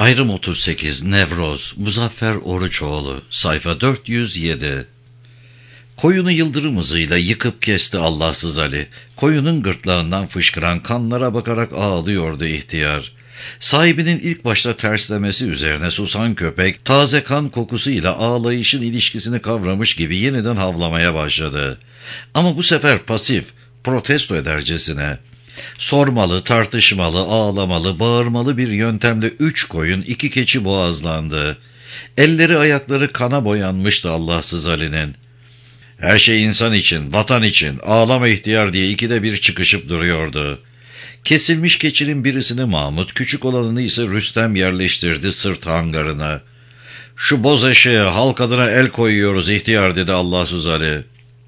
Ayrım 38 Nevroz Muzaffer Oruçoğlu sayfa 407. Koyunu yıldırım hızıyla yıkıp kesti Allahsız Ali. Koyunun gırtlağından fışkıran kanlara bakarak ağlıyordu ihtiyar. Sahibinin ilk başta terslemesi üzerine susan köpek, taze kan kokusuyla ağlayışın ilişkisini kavramış gibi yeniden havlamaya başladı. Ama bu sefer pasif, protesto edercesine. Sormalı, tartışmalı, ağlamalı, bağırmalı bir yöntemle 3 koyun 2 keçi boğazlandı. Elleri ayakları kana boyanmıştı Allahsız Ali'nin. Her şey insan için, vatan için, ağlama ihtiyar diye ikide bir çıkışıp duruyordu. Kesilmiş keçinin birisini Mahmut, küçük olanını ise Rüstem yerleştirdi sırt hangarına. Şu boz eşeğe, halk adına el koyuyoruz ihtiyar dedi Allahsız Ali.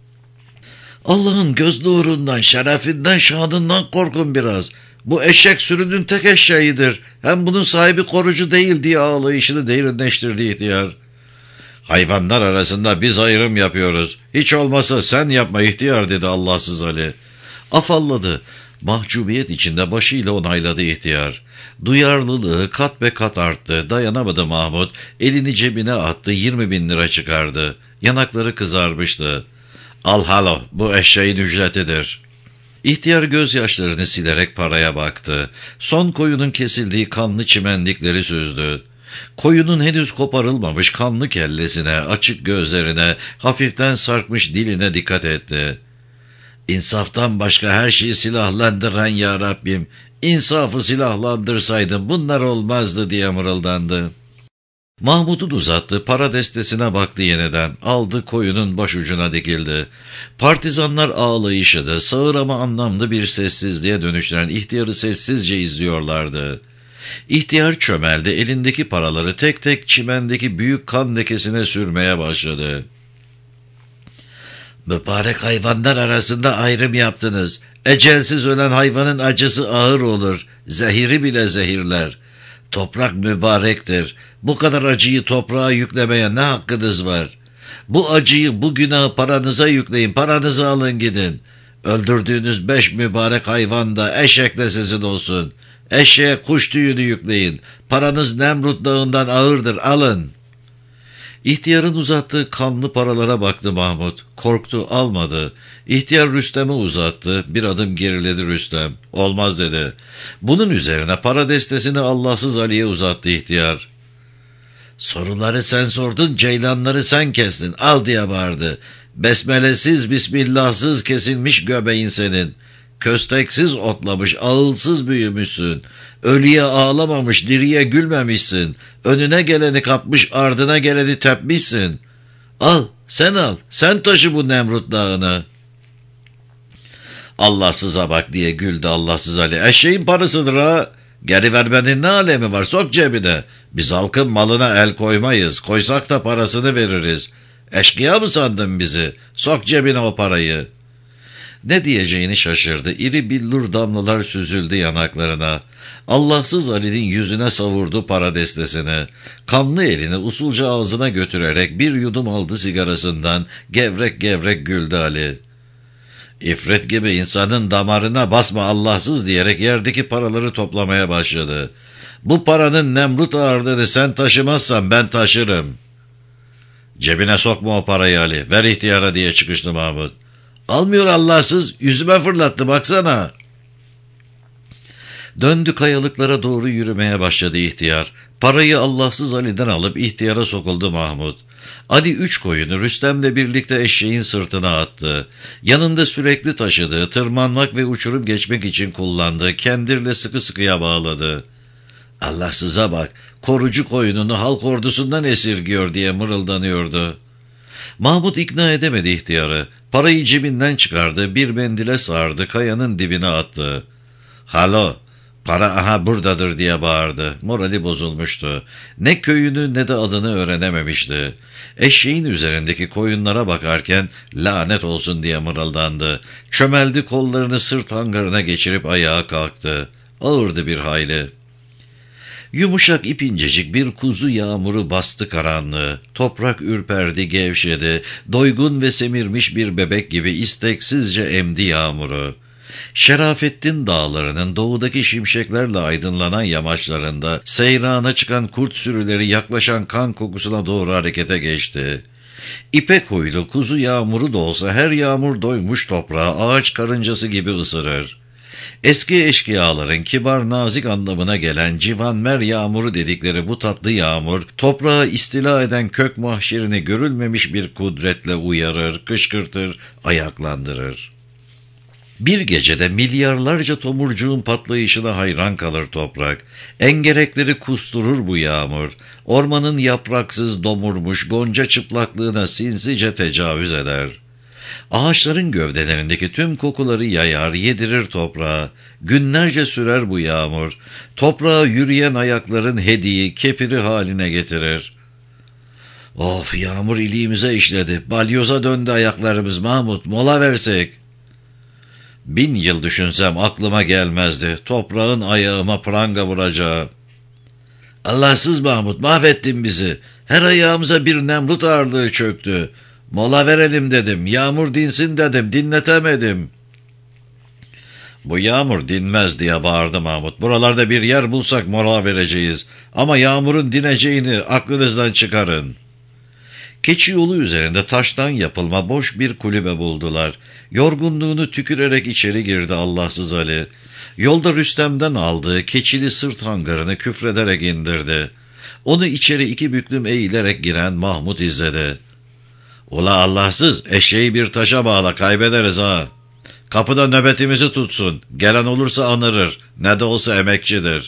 Allah'ın göz nurundan, şerefinden, şanından korkun biraz. Bu eşek sürünün tek eşeğidir. Hem bunun sahibi korucu değil diye ağlayışını derinleştirdi ihtiyar. Hayvanlar arasında biz ayrım yapıyoruz. Hiç olmasa sen yapma ihtiyar dedi Allahsız Ali. Afalladı. Mahcubiyet içinde başıyla onayladı ihtiyar. Duyarlılığı kat be kat arttı. Dayanamadı Mahmut. Elini cebine attı, 20.000 lira çıkardı. Yanakları kızarmıştı. Al halo, bu eşeğin ücretidir. İhtiyar gözyaşlarını silerek paraya baktı. Son koyunun kesildiği kanlı çimendikleri süzdü. Koyunun henüz koparılmamış kanlı kellesine, açık gözlerine, hafiften sarkmış diline dikkat etti. İnsaftan başka her şeyi silahlandıran ya Rabbim, insafı silahlandırsaydın bunlar olmazdı diye mırıldandı. Mahmut'un uzattığı para destesine baktı yeniden. Aldı, koyunun başucuna dikildi. Partizanlar ağlayışıdı. Sağır ama anlamlı bir sessizliğe dönüştüren ihtiyarı sessizce izliyorlardı. İhtiyar çömeldi. Elindeki paraları tek tek çimendeki büyük kan lekesine sürmeye başladı. Mübarek hayvanlar arasında ayrım yaptınız. Ecelsiz ölen hayvanın acısı ağır olur. Zehiri bile zehirler. Toprak mübarektir. Bu kadar acıyı toprağa yüklemeye ne hakkınız var? Bu acıyı, bu günahı paranıza yükleyin, paranızı alın gidin. Öldürdüğünüz 5 mübarek hayvan da eşekle sizin olsun. Eşeğe kuş tüyünü yükleyin. Paranız Nemrut Dağı'ndan ağırdır, alın. İhtiyarın uzattığı kanlı paralara baktı Mahmut. Korktu, almadı. İhtiyar Rüstem'e uzattı. Bir adım geriledi Rüstem. Olmaz dedi. Bunun üzerine para destesini Allahsız Ali'ye uzattı ihtiyar. Soruları sen sordun, ceylanları sen kestin. Al diye bağırdı. Besmelesiz, bismillahsız kesilmiş göbeğin senin. Kösteksiz otlamış, ağılsız büyümüşsün. Ölüye ağlamamış, diriye gülmemişsin. Önüne geleni kapmış, ardına geleni tepmişsin. Al, sen taşı bu Nemrut Dağı'na. Allahsıza bak diye güldü Allahsız Ali. Eşeğin parasıdır ha. Geri vermenin ne alemi var, sok cebine. Biz halkın malına el koymayız, koysak da parasını veririz. Eşkıya mı sandın bizi? Sok cebine o parayı. Ne diyeceğini şaşırdı. İri billur damlalar süzüldü yanaklarına. Allahsız Ali'nin yüzüne savurdu para destesini. Kanlı elini usulca ağzına götürerek bir yudum aldı sigarasından. Gevrek gevrek güldü Ali. İfrit gibi insanın damarına basma Allahsız diyerek yerdeki paraları toplamaya başladı. Bu paranın Nemrut ağırlığını sen taşımazsan ben taşırım. Cebine sokma o parayı Ali. Ver ihtiyara diye çıkıştı Mahmut. Almıyor Allahsız, yüzüme fırlattı baksana. Döndü, kayalıklara doğru yürümeye başladı ihtiyar. Parayı Allahsız Ali'den alıp ihtiyara sokuldu Mahmut. Ali 3 koyunu Rüstem'le birlikte eşeğin sırtına attı. Yanında sürekli taşıdığı, tırmanmak ve uçurum geçmek için kullandığı kendirle sıkı sıkıya bağladı. Allahsıza bak, korucu koyununu halk ordusundan esirgiyor diye mırıldanıyordu. Mahmut ikna edemedi ihtiyarı. Parayı cebinden çıkardı, bir mendile sardı, kayanın dibine attı. Halo, para aha buradadır diye bağırdı. Morali bozulmuştu. Ne köyünü ne de adını öğrenememişti. Eşeğin üzerindeki koyunlara bakarken lanet olsun diye mırıldandı. Çömeldi, kollarını sırt hangarına geçirip ayağa kalktı. Ağırdı bir hayli. Yumuşak ipincecik bir kuzu yağmuru bastı karanlığı. Toprak ürperdi, gevşedi. Doygun ve semirmiş bir bebek gibi isteksizce emdi yağmuru. Şerafettin dağlarının doğudaki şimşeklerle aydınlanan yamaçlarında seyrana çıkan kurt sürüleri yaklaşan kan kokusuna doğru harekete geçti. İpek huylu kuzu yağmuru da olsa her yağmur doymuş toprağı ağaç karıncası gibi ısırır. Eski eşkıyaların kibar nazik anlamına gelen civanmer yağmuru dedikleri bu tatlı yağmur, toprağı istila eden kök mahşerini görülmemiş bir kudretle uyarır, kışkırtır, ayaklandırır. Bir gecede milyarlarca tomurcuğun patlayışına hayran kalır toprak. Engerekleri kusturur bu yağmur. Ormanın yapraksız domurmuş gonca çıplaklığına sinsice tecavüz eder. Ağaçların gövdelerindeki tüm kokuları yayar, yedirir toprağa. Günlerce sürer bu yağmur. Toprağa yürüyen ayakların hediyi, kepiri haline getirir. Of, yağmur iliğimize işledi. Balyoza döndü ayaklarımız Mahmut, mola versek. 1000 yıl düşünsem aklıma gelmezdi. Toprağın ayağıma pranga vuracağı. Allahsız Mahmut, mahvettin bizi. Her ayağımıza bir Nemrut ağırlığı çöktü. Mola verelim dedim, yağmur dinsin dedim, dinletemedim. Bu yağmur dinmez diye bağırdı Mahmut. Buralarda bir yer bulsak mola vereceğiz. Ama yağmurun dineceğini aklınızdan çıkarın. Keçi yolu üzerinde taştan yapılma boş bir kulübe buldular. Yorgunluğunu tükürerek içeri girdi Allahsız Ali. Yolda Rüstem'den aldığı keçili sırt hangarını küfrederek indirdi. Onu içeri 2 büklüm eğilerek giren Mahmut izledi. Ula Allahsız, eşeği bir taşa bağla, kaybederiz ha. Kapıda nöbetimizi tutsun, gelen olursa anırır, ne de olsa emekçidir.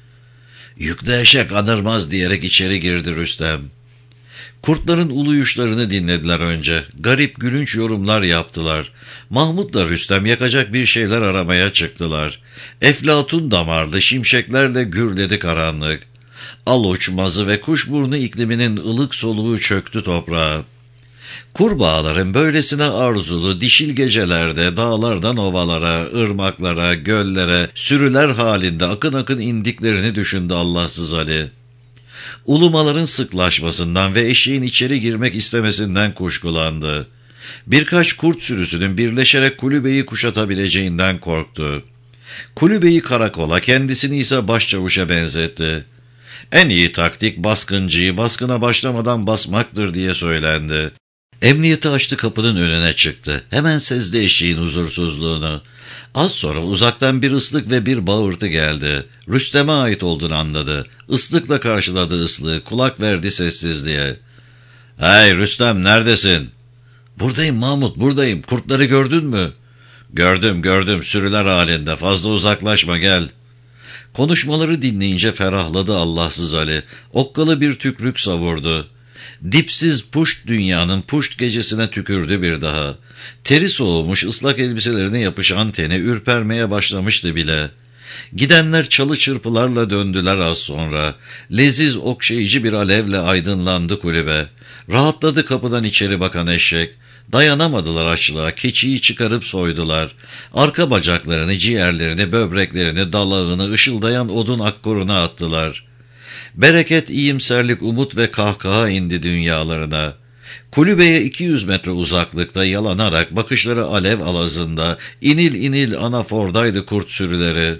Yüklü eşek anırmaz diyerek içeri girdi Rüstem. Kurtların uluyuşlarını dinlediler önce. Garip gülünç yorumlar yaptılar. Mahmut'la Rüstem yakacak bir şeyler aramaya çıktılar. Eflatun damarlı şimşeklerle gürledi karanlık. Aluç, mazı ve kuşburnu ikliminin ılık soluğu çöktü toprağa. Kurbağaların böylesine arzulu dişil gecelerde dağlardan ovalara, ırmaklara, göllere, sürüler halinde akın akın indiklerini düşündü Allahsız Ali. Ulumaların sıklaşmasından ve eşeğin içeri girmek istemesinden kuşkulandı. Birkaç kurt sürüsünün birleşerek kulübeyi kuşatabileceğinden korktu. Kulübeyi karakola, kendisini ise başçavuşa benzetti. En iyi taktik baskıncıyı baskına başlamadan basmaktır diye söylendi. Emniyeti açtı, kapının önüne çıktı. Hemen sezdi eşeğin huzursuzluğunu. Az sonra uzaktan bir ıslık ve bir bağırtı geldi. Rüstem'e ait olduğunu anladı. Islıkla karşıladı ıslığı, kulak verdi sessizliğe. ''Hey Rüstem, neredesin?'' ''Buradayım Mahmut, buradayım. Kurtları gördün mü?'' Gördüm, sürüler halinde. Fazla uzaklaşma, gel.'' Konuşmaları dinleyince ferahladı Allahsız Ali. Okkalı bir tükrük savurdu. Dipsiz puşt dünyanın puşt gecesine tükürdü bir daha. Teri soğumuş, ıslak elbiselerine yapışan teni ürpermeye başlamıştı bile. Gidenler çalı çırpılarla döndüler az sonra. Leziz okşayıcı bir alevle aydınlandı kulübe. Rahatladı kapıdan içeri bakan eşek. Dayanamadılar açlığa, keçiyi çıkarıp soydular. Arka bacaklarını, ciğerlerini, böbreklerini, dalağını ışıldayan odun akkoruna attılar. Bereket, iyimserlik, umut ve kahkaha indi dünyalarına. Kulübeye 200 metre uzaklıkta yalanarak bakışları alev alazında, inil inil anafordaydı kurt sürüleri.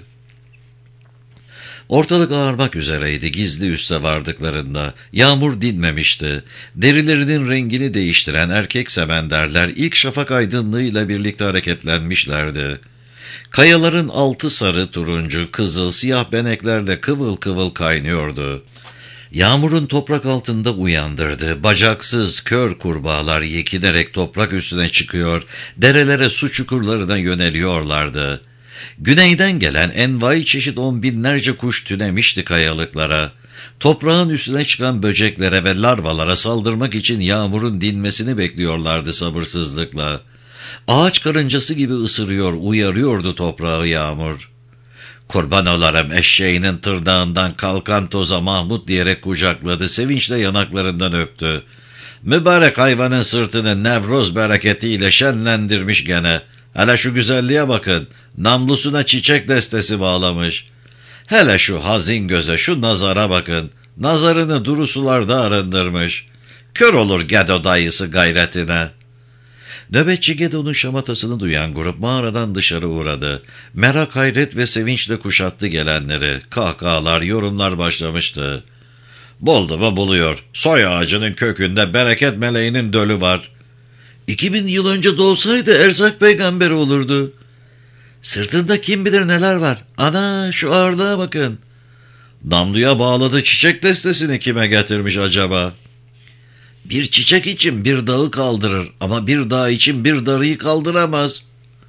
Ortalık ağarmak üzereydi gizli üste vardıklarında. Yağmur dinmemişti. Derilerinin rengini değiştiren erkek semenderler ilk şafak aydınlığıyla birlikte hareketlenmişlerdi. Kayaların altı sarı, turuncu, kızıl, siyah beneklerle kıvıl kıvıl kaynıyordu. Yağmurun toprak altında uyandırdı. Bacaksız, kör kurbağalar yekinerek toprak üstüne çıkıyor, derelere, su çukurlarına yöneliyorlardı. Güneyden gelen envai çeşit 10 binlerce kuş tünemişti kayalıklara. Toprağın üstüne çıkan böceklere ve larvalara saldırmak için yağmurun dinmesini bekliyorlardı sabırsızlıkla. Ağaç karıncası gibi ısırıyor, uyarıyordu toprağı yağmur. ''Kurban olarım eşeğinin tırnağından kalkan toza Mahmut'' diyerek kucakladı, sevinçle yanaklarından öptü. ''Mübarek hayvanın sırtını Nevroz bereketiyle şenlendirmiş gene. Hele şu güzelliğe bakın, namlusuna çiçek destesi bağlamış. Hele şu hazin göze, şu nazara bakın, nazarını duru sularda arındırmış. Kör olur gedo dayısı gayretine.'' Nöbetçi Gedo'nun şamatasını duyan grup mağaradan dışarı uğradı. Merak, hayret ve sevinçle kuşattı gelenleri. Kahkahalar, yorumlar başlamıştı. Buldu mu buluyor. Soy ağacının kökünde bereket meleğinin dölü var. 2000 yıl önce doğsaydı erzak peygamberi olurdu. Sırtında kim bilir neler var. Ana, şu ağırlığa bakın. Namluya bağladı çiçek destesini kime getirmiş acaba? Bir çiçek için bir dağı kaldırır ama bir dağ için bir darıyı kaldıramaz.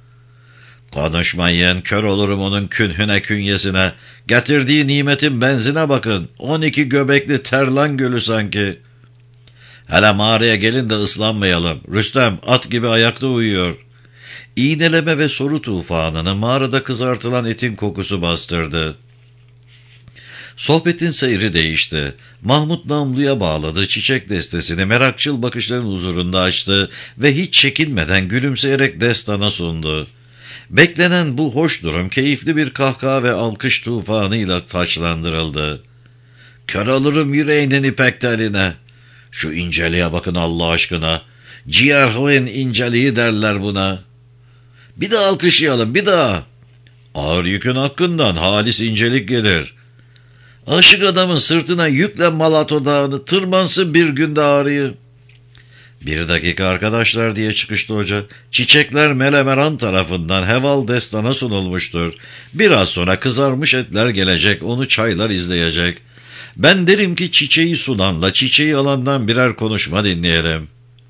Konuşmayın, kör olurum onun künhüne künyesine. Getirdiği nimetin benzine bakın. 12 göbekli Terlan Gölü sanki. Hele mağaraya gelin de ıslanmayalım. Rüstem at gibi ayakta uyuyor. İğneleme ve soru tufanını mağarada kızartılan etin kokusu bastırdı. Sohbetin seyri değişti. Mahmut namluya bağladı çiçek destesini merakçıl bakışların huzurunda açtı ve hiç çekinmeden gülümseyerek destana sundu. Beklenen bu hoş durum keyifli bir kahkaha ve alkış tufanıyla taçlandırıldı. Kör olurum yüreğinin ipek teline. Şu inceliğe bakın Allah aşkına. Ciğerhuen inceliği derler buna. Bir daha alkışlayalım, bir daha. Ağır yükün hakkından halis incelik gelir. Aşık adamın sırtına yükle Malato Dağı'nı, tırmansın bir günde ağrıyı. Bir dakika arkadaşlar diye çıkıştı hoca. Çiçekler Melemeran tarafından heval destana sunulmuştur. Biraz sonra kızarmış etler gelecek, onu çaylar izleyecek. Ben derim ki çiçeği sunanla çiçeği alandan birer konuşma dinleyelim.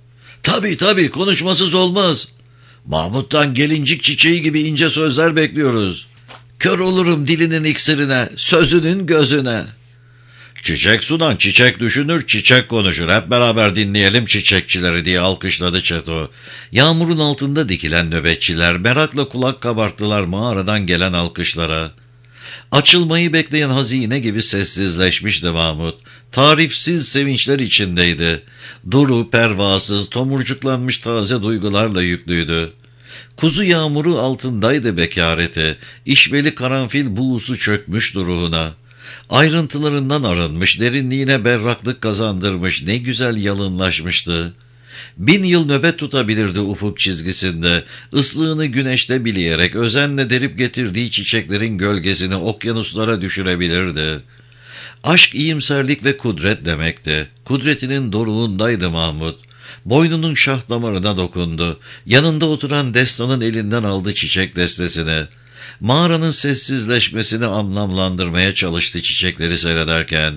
Tabii konuşmasız olmaz. Mahmut'tan gelincik çiçeği gibi ince sözler bekliyoruz. Kör olurum dilinin iksirine, sözünün gözüne. Çiçek sunan çiçek düşünür, çiçek konuşur. Hep beraber dinleyelim çiçekçileri diye alkışladı Çeto. Yağmurun altında dikilen nöbetçiler merakla kulak kabarttılar mağaradan gelen alkışlara. Açılmayı bekleyen hazine gibi sessizleşmişti Mahmut. Tarifsiz sevinçler içindeydi. Duru, pervasız, tomurcuklanmış taze duygularla yüklüydü. Kuzu yağmuru altındaydı bekareti. İşveli karanfil buğusu çökmüştü ruhuna. Ayrıntılarından arınmış, derinliğine berraklık kazandırmış, ne güzel yalınlaşmıştı. 1000 yıl nöbet tutabilirdi ufuk çizgisinde, ıslığını güneşte bileyerek özenle derip getirdiği çiçeklerin gölgesini okyanuslara düşürebilirdi. Aşk iyimserlik ve kudret demekti. Kudretinin doruğundaydı Mahmut. Boynunun şah damarına dokundu. Yanında oturan destanın elinden aldı çiçek destesini. Mağaranın sessizleşmesini anlamlandırmaya çalıştı çiçekleri seyrederken.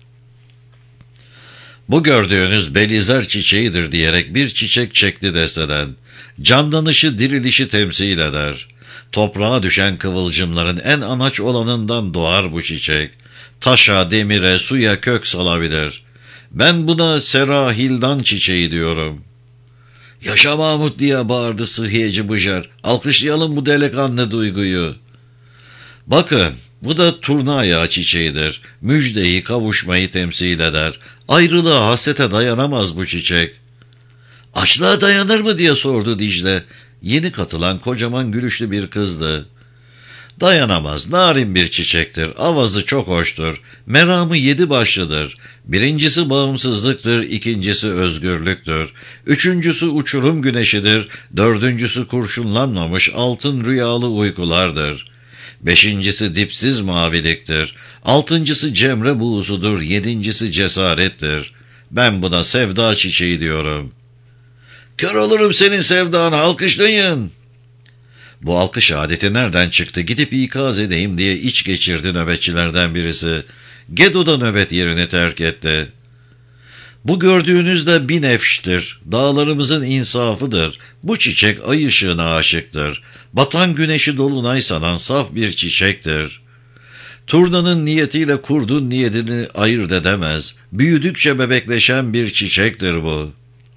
Bu gördüğünüz Belizer çiçeğidir diyerek bir çiçek çekti desteden. Canlanışı, dirilişi temsil eder. Toprağa düşen kıvılcımların en anaç olanından doğar bu çiçek. Taşa, demire, suya kök salabilir. Ben buna serahildan çiçeği diyorum. Yaşa Mahmut diye bağırdı sıhhiyeci Bıcar. Alkışlayalım bu delikanlı duyguyu. Bakın, bu da turna ayağı çiçeğidir. Müjdeyi, kavuşmayı temsil eder. Ayrılığa, hasrete dayanamaz bu çiçek. Açlığa dayanır mı diye sordu Dicle. Yeni katılan kocaman gülüşlü bir kızdı. Dayanamaz, narin bir çiçektir. Avazı çok hoştur. Meramı 7 başlıdır. Birincisi bağımsızlıktır, ikincisi özgürlüktür. Üçüncüsü uçurum güneşidir. Dördüncüsü kurşunlanmamış altın rüyalı uykulardır. Beşincisi dipsiz maviliktir. Altıncısı cemre buğusudur. Yedincisi cesarettir. Ben buna sevda çiçeği diyorum. Kör olurum senin sevdana, alkışlayın. Bu alkış adeti nereden çıktı, gidip ikaz edeyim diye iç geçirdi nöbetçilerden birisi. Gedo da nöbet yerini terk etti. Bu gördüğünüz de binefştir, dağlarımızın insafıdır. Bu çiçek ay ışığına aşıktır. Batan güneşi dolunay sanan saf bir çiçektir. Turnanın niyetiyle kurdun niyetini ayırt edemez. Büyüdükçe bebekleşen bir çiçektir bu.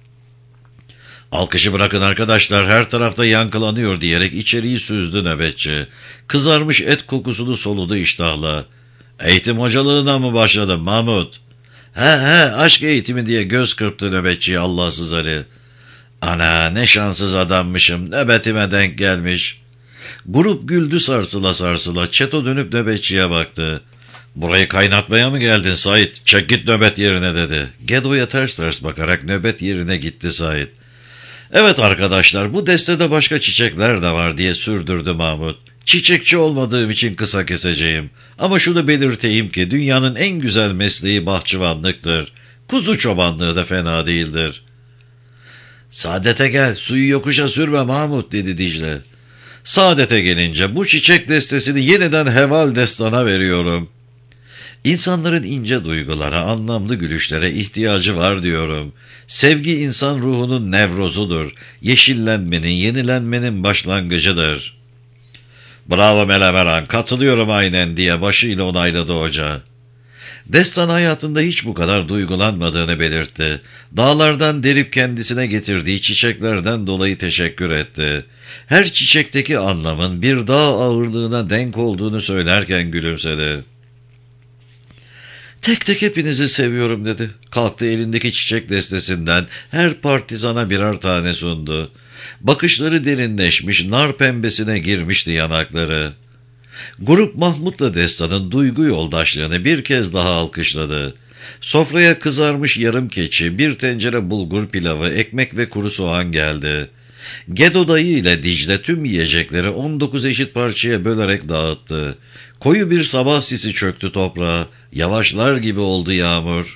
Alkışı bırakın arkadaşlar, her tarafta yankılanıyor diyerek içeriği süzdü nöbetçi. Kızarmış et kokusunu soludu iştahla. Eğitim hocalığına mı başladın Mahmut? He aşk eğitimi diye göz kırptı nöbetçi Allahsız Ali. Ana ne şanssız adammışım, nöbetime denk gelmiş. Grup güldü sarsıla sarsıla. Çeto dönüp nöbetçiye baktı. Burayı kaynatmaya mı geldin Sait? Çek git nöbet yerine dedi. Gedo'ya ters ters bakarak nöbet yerine gitti Sait. Evet arkadaşlar, bu destede başka çiçekler de var diye sürdürdü Mahmut. Çiçekçi olmadığım için kısa keseceğim. Ama şunu belirteyim ki dünyanın en güzel mesleği bahçıvanlıktır. Kuzu çobanlığı da fena değildir. Saadete gel, suyu yokuşa sürme Mahmut, dedi Dicle. Saadete gelince bu çiçek destesini yeniden Heval Destan'a veriyorum. İnsanların ince duygulara, anlamlı gülüşlere ihtiyacı var diyorum. Sevgi insan ruhunun nevrozudur. Yeşillenmenin, yenilenmenin başlangıcıdır. Bravo Melemeran, katılıyorum aynen, diye başıyla onayladı hoca. Destan hayatında hiç bu kadar duygulanmadığını belirtti. Dağlardan derip kendisine getirdiği çiçeklerden dolayı teşekkür etti. Her çiçekteki anlamın bir dağ ağırlığına denk olduğunu söylerken gülümsedi. Tek tek hepinizi seviyorum, dedi. Kalktı, elindeki çiçek destesinden her partizana birer tane sundu. Bakışları derinleşmiş, nar pembesine girmişti yanakları. Grup Mahmut'la Destan'ın duygu yoldaşlığını bir kez daha alkışladı. Sofraya kızarmış yarım keçi, bir tencere bulgur pilavı, ekmek ve kuru soğan geldi. Gedo dayı ile Dicle tüm yiyecekleri 19 eşit parçaya bölerek dağıttı. Koyu bir sabah sisi çöktü toprağa. Yavaşlar gibi oldu yağmur.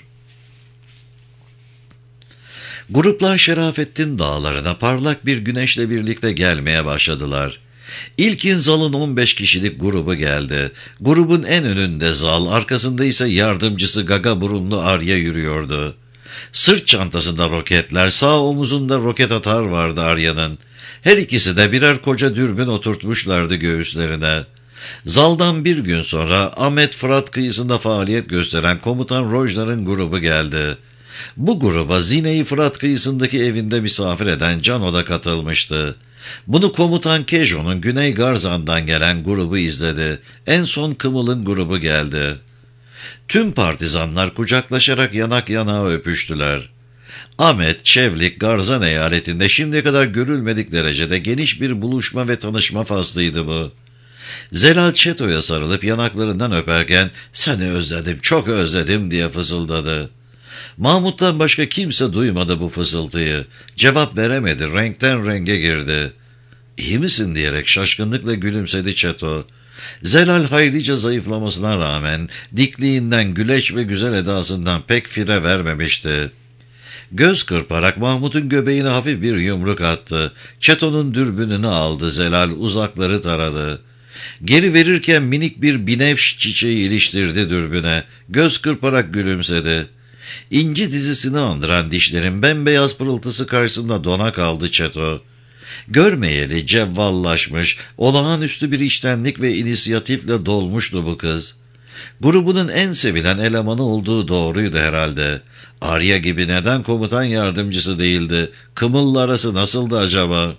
Gruplar Şerafettin dağlarına parlak bir güneşle birlikte gelmeye başladılar. İlkin Zal'ın 15 kişilik grubu geldi. Grubun en önünde Zal, arkasında ise yardımcısı gaga burunlu Arya yürüyordu. Sırt çantasında roketler, sağ omuzunda roket atar vardı Arya'nın. Her ikisi de birer koca dürbün oturtmuşlardı göğüslerine. Zal'dan bir gün sonra Ahmet Fırat kıyısında faaliyet gösteren komutan Rojlar'ın grubu geldi. Bu gruba Zine-i Fırat kıyısındaki evinde misafir eden Cano da katılmıştı. Bunu komutan Kejo'nun Güney Garzan'dan gelen grubu izledi. En son Kımıl'ın grubu geldi. Tüm partizanlar kucaklaşarak yanak yanağa öpüştüler. Ahmet, Çevlik, Garzan eyaletinde şimdiye kadar görülmedik derecede geniş bir buluşma ve tanışma faslıydı bu. Zelal Çeto'ya sarılıp yanaklarından öperken "Seni özledim, çok özledim" diye fısıldadı. Mahmut'tan başka kimse duymadı bu fısıltıyı. Cevap veremedi, renkten renge girdi. "İyi misin?" diyerek şaşkınlıkla gülümsedi Çeto. Zelal haylice zayıflamasına rağmen dikliğinden, güleç ve güzel edasından pek fire vermemişti. Göz kırparak Mahmut'un göbeğine hafif bir yumruk attı. Çeto'nun dürbününü aldı, Zelal uzakları taradı. Geri verirken minik bir binefş çiçeği iliştirdi dürbüne. Göz kırparak gülümsedi. İnci dizisini andıran dişlerin bembeyaz pırıltısı karşısında dona kaldı Çeto. Görmeyeli cevvallaşmış, olağanüstü bir içtenlik ve inisiyatifle dolmuştu bu kız. Grubunun en sevilen elemanı olduğu doğruydu herhalde. Arya gibi neden komutan yardımcısı değildi? Kımıl'la arası nasıldı acaba?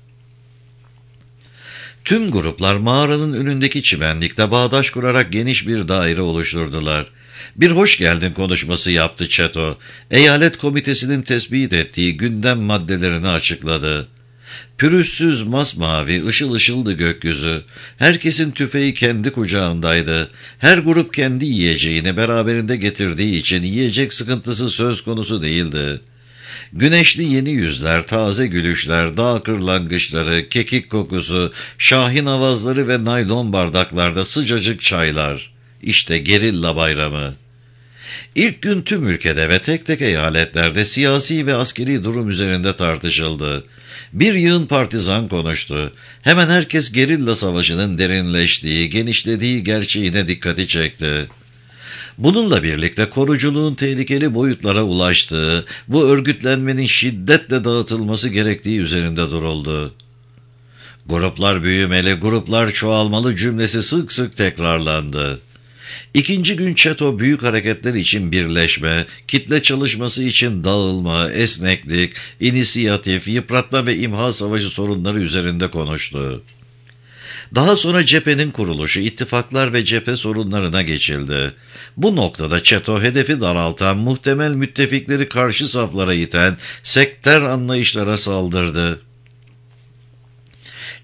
Tüm gruplar mağaranın önündeki çimenlikte bağdaş kurarak geniş bir daire oluşturdular. Bir hoş geldin konuşması yaptı Çeto. Eyalet komitesinin tespit ettiği gündem maddelerini açıkladı. Pürüzsüz masmavi, ışıl ışıldı gökyüzü. Herkesin tüfeği kendi kucağındaydı. Her grup kendi yiyeceğini beraberinde getirdiği için yiyecek sıkıntısı söz konusu değildi. Güneşli yeni yüzler, taze gülüşler, dağ kırlangıçları, kekik kokusu, şahin avazları ve naylon bardaklarda sıcacık çaylar. İşte gerilla bayramı. İlk gün tüm ülkede ve tek tek eyaletlerde siyasi ve askeri durum üzerinde tartışıldı. Bir yığın partizan konuştu. Hemen herkes gerilla savaşının derinleştiği, genişlediği gerçeğine dikkati çekti. Bununla birlikte koruculuğun tehlikeli boyutlara ulaştığı, bu örgütlenmenin şiddetle dağıtılması gerektiği üzerinde duruldu. Gruplar büyümeli, gruplar çoğalmalı cümlesi sık sık tekrarlandı. İkinci gün Çeto büyük hareketler için birleşme, kitle çalışması için dağılma, esneklik, inisiyatif, yıpratma ve imha savaşı sorunları üzerinde konuştu. Daha sonra cephenin kuruluşu, ittifaklar ve cephe sorunlarına geçildi. Bu noktada Çeto hedefi daraltan, muhtemel müttefikleri karşı saflara iten sektör anlayışlara saldırdı.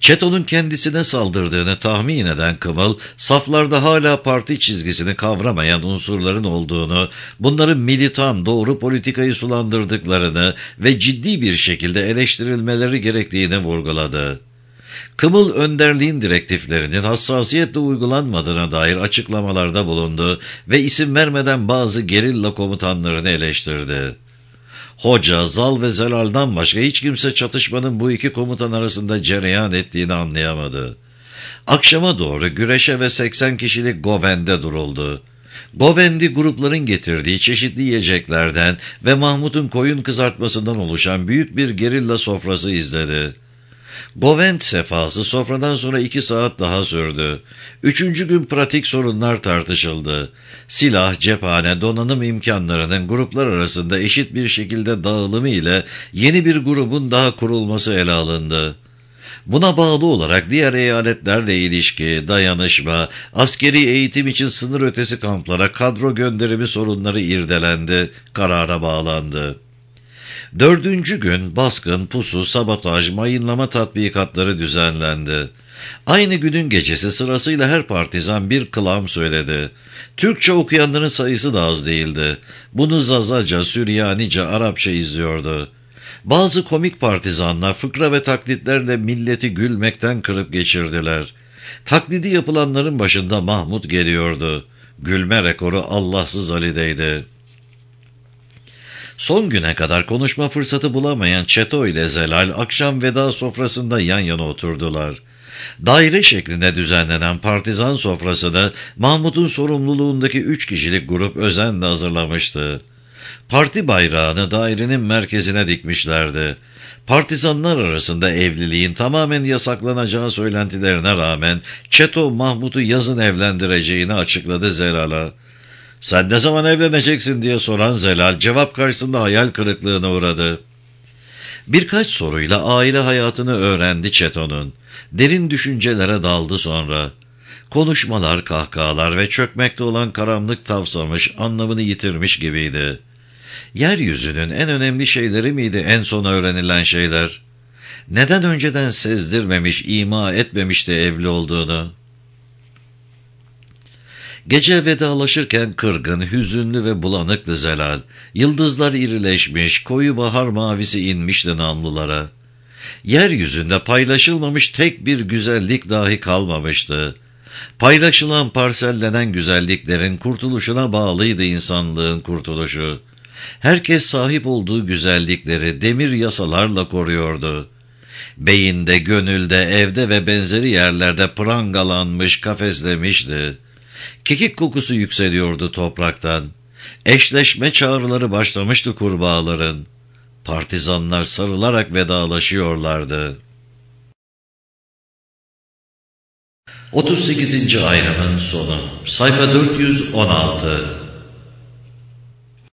Çeto'nun kendisine saldırdığını tahmin eden Kımıl, saflarda hala parti çizgisini kavramayan unsurların olduğunu, bunların militan, doğru politikayı sulandırdıklarını ve ciddi bir şekilde eleştirilmeleri gerektiğini vurguladı. Kımıl önderliğin direktiflerinin hassasiyetle uygulanmadığına dair açıklamalarda bulundu ve isim vermeden bazı gerilla komutanlarını eleştirdi. Hoca, Zal ve Zelal'dan başka hiç kimse çatışmanın bu iki komutan arasında cereyan ettiğini anlayamadı. Akşama doğru Güreş'e ve 80 kişilik Goven'de duruldu. Govendi grupların getirdiği çeşitli yiyeceklerden ve Mahmut'un koyun kızartmasından oluşan büyük bir gerilla sofrası izledi. Govend sefası sofradan sonra 2 saat daha sürdü. 3. gün pratik sorunlar tartışıldı. Silah, cephane, donanım imkanlarının gruplar arasında eşit bir şekilde dağılımı ile yeni bir grubun daha kurulması ele alındı. Buna bağlı olarak diğer eyaletlerle ilişki, dayanışma, askeri eğitim için sınır ötesi kamplara kadro gönderimi sorunları irdelendi, karara bağlandı. 4. gün baskın, pusu, sabotaj, mayınlama tatbikatları düzenlendi. Aynı günün gecesi sırasıyla her partizan bir kılam söyledi. Türkçe okuyanların sayısı da az değildi. Bunu Zazaca, Süryanice, Arapça izliyordu. Bazı komik partizanlar fıkra ve taklitlerle milleti gülmekten kırıp geçirdiler. Taklidi yapılanların başında Mahmut geliyordu. Gülme rekoru Allahsız Ali'deydi. Son güne kadar konuşma fırsatı bulamayan Çeto ile Zelal akşam veda sofrasında yan yana oturdular. Daire şeklinde düzenlenen partizan sofrasını Mahmut'un sorumluluğundaki 3 kişilik grup özenle hazırlamıştı. Parti bayrağını dairenin merkezine dikmişlerdi. Partizanlar arasında evliliğin tamamen yasaklanacağı söylentilerine rağmen Çeto Mahmut'u yazın evlendireceğini açıkladı Zelal'a. "Sen ne zaman evleneceksin?" diye soran Zelal cevap karşısında hayal kırıklığına uğradı. Birkaç soruyla aile hayatını öğrendi Çeto'nun. Derin düşüncelere daldı sonra. Konuşmalar, kahkahalar ve çökmekte olan karanlık tavsamış, anlamını yitirmiş gibiydi. Yeryüzünün en önemli şeyleri miydi en son öğrenilen şeyler? Neden önceden sezdirmemiş, ima etmemişti evli olduğunu? Gece vedalaşırken kırgın, hüzünlü ve bulanıktı Zelal. Yıldızlar irileşmiş, koyu bahar mavisi inmişti namlulara. Yeryüzünde paylaşılmamış tek bir güzellik dahi kalmamıştı. Paylaşılan, parsellenen güzelliklerin kurtuluşuna bağlıydı insanlığın kurtuluşu. Herkes sahip olduğu güzellikleri demir yasalarla koruyordu. Beyinde, gönülde, evde ve benzeri yerlerde prangalanmış, kafeslemişti. Kekik kokusu yükseliyordu topraktan. Eşleşme çağrıları başlamıştı kurbağaların. Partizanlar sarılarak vedalaşıyorlardı. 38. ayrımın sonu. Sayfa 416.